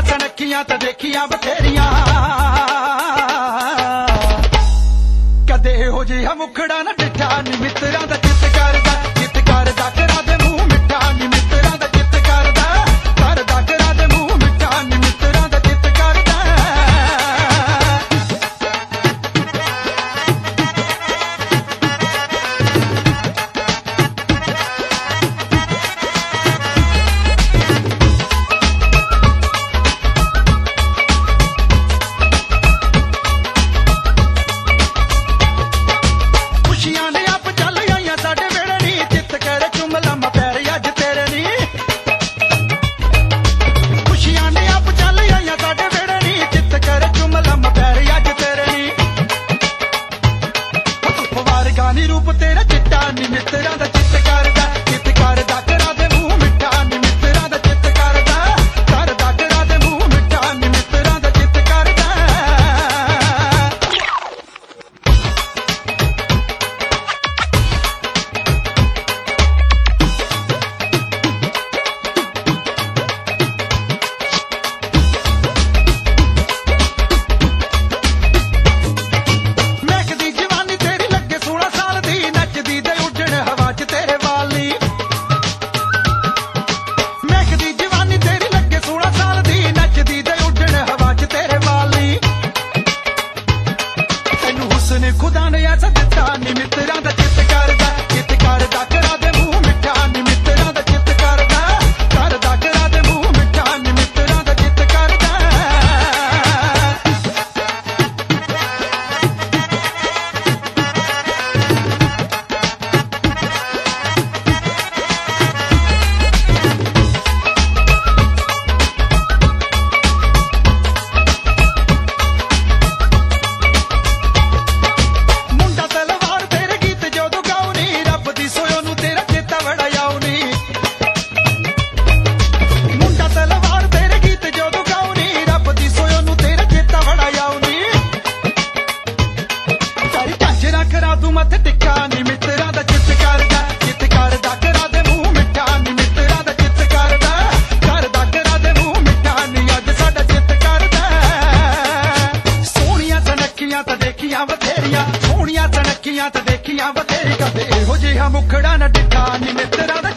ਸੋਹਣੀਆਂ ਸਨੱਖੀਆਂ ਤਾਂ ਦੇਖੀਆਂ ਬਥੇਰੀਆਂ, ਕਦੇ ਇਹੋ ਜਿਹਾ ਮੁਖੜਾ ਨਾ ਡਿੱਠਾ ਨੀ ਮਿੱਤਰਾਂ ਦਾ ਚਿੱਤ ਕਰਦਾ ਕਰਾਂ ਦੇ ਮੂੰਹ ਮਿੱਠਾ ਨੀ ਮਿੱਤਰਾਂ ਦਾ ਚਿੱਤ ਕਰਦਾ ਕਰਾਂ ਦੇ ਮੂੰਹ ਮਿੱਠਾ ਨੀ ਮਿੱਤਰਾਂ ਦਾ ਚਿੱਤ ਕਰਦਾ। ਖੁਸ਼ੀਆਂ ਨੇ ਆਪ ਚੱਲ ਆਈਆਂ ਸਾਡੇ ਵੇੜੇ ਨੀ, ਚਿੱਤ ਕਰੇ ਚੁੰਮ ਲੰਮਾ ਪੈਰ ਅੱਜ ਤੇਰੇ ਨੀ। ਖੁਸ਼ੀਆਂ ਨੇ ਆਪ ਚੱਲ ਆਈਆਂ ਸਾਡੇ ਵੇੜੇ ਨੀ, ਚਿੱਤ ਕਰੇ ਚੁੰਮ ਲੰਮਾ ਪੈਰ ਅੱਜ ਤੇਰੇ ਨੀ। ਫਵਾਰ ਗਾਨੀ ਰੂਪ ਤੇਰਾ ਚਿੱਟਾ ਨੀ ਮਿੱਤਰਾਂ ਦਾ ਚਿੱਤ ਕਰਦਾ ਕਰਾਂ ਦੇ ਮੂੰਹ ਮਿੱਠਾ ਨੀ ਮਿੱਤਰਾਂ ਦਾ ਚਿੱਤ ਕਰਦਾ ਕਰਾਂ ਦੇ ਮੂੰਹ ਮਿੱਠਾ ਨੀ ਮਿੱਤਰਾਂ ਦਾ ਚਿੱਤ ਕਰਦਾ। ਮਹਿਕਦੀ ਜਵਾਨੀ ਤੇਰੀ ਲੱਗੇ 16 ਸਾਲ ਦੀ, ਨੱਚਦੀ ਦੇ ਉੱਡਣ ਹਵਾ 'ਚ ਤੇਰੇ ਵਾਲ ਨੀ। ਮਹਿਕਦੀ ਜਵਾਨੀ ਤੇਰੀ ਲੱਗੇ 16 ਸਾਲ ਦੀ, ਨੱਚਦੀ ਦੇ ਉੱਡਣ ਹਵਾ 'ਚ ਤੇਰੇ ਵਾਲ ਨੀ। ਤੈਨੂੰ ਹੁਸਨ ਖੁਦਾ ਨੇ ਐਸਾ ਦਿੱਤਾ ਨੀ ਮਿੱਤਰਾਂ ਦਾ ਚਿੱਤ ਕਰਦਾ ਕਰਾਂ ਦੇ ਮੂੰਹ ਮਿੱਠਾ ਨੀ ਮਿੱਤਰਾਂ ਦਾ ਚਿੱਤ ਕਰਦਾ ਕਰਾਂ ਦੇ ਮੂੰਹ ਮਿੱਠਾ ਨੀ ਮਿੱਤਰਾਂ ਦਾ ਚਿੱਤ ਕਰਦਾ। ਮੁੰਡਾ ਤਲਵਾਰ ਤੇਰੇ ਗੀਤ ਜਦੋਂ ਗਾਉ ਨੀ, ਰੱਬ ਦੀ ਸੋਇਓ ਨੂੰ ਤੇਰਾ ਚੇਤਾ ਬੜਾ ਆਉ ਨੀ। ਮੁੰਡਾ ਤਲਵਾਰ ਤੇਰੇ ਗੀਤ ਜਦੋਂ ਗਾਉ ਨੀ, ਰੱਬ ਦੀ ਸੋਇਓ ਨੂੰ ਤੇਰਾ ਚੇਤਾ ਬੜਾ ਆਉ ਨੀ। ਸਾਰੀ ਝਾਂਜਰਾਂ ਕਰਾ ਦੂੰ ਮੱਥੇ ਟਿੱਕਾ ਨੀ ਮਿੱਤਰਾਂ ਦਾ ਚਿੱਤ ਕਰਦਾ ਕਰਾਂ ਦੇ ਮੂੰਹ ਮਿੱਠਾ ਨੀ ਮਿੱਤਰਾਂ ਦਾ ਚਿੱਤ ਕਰਦਾ ਕਰਾਂ ਦੇ ਮੂੰਹ ਮਿੱਠਾ ਨੀ ਅੱਜ ਸਾਡਾ ਚਿੱਤ ਕਰਦਾ। ਸੋਹਣੀਆਂ ਸਨੱਖੀਆਂ ਤਾਂ ਦੇਖੀਆਂ ਬਥੇਰੀਆਂ, ਸੋਹਣੀਆਂ ਸਨੱਖੀਆਂ ਤਾਂ ਦੇਖੀਆਂ ਬਥੇਰੀ, ਕਦੇ ਇਹੋ ਜਿਹਾ ਮੁਖੜਾ ਨਾ ਡਿੱਠਾ ਨੀ ਮਿੱਤਰਾਂ ਦਾ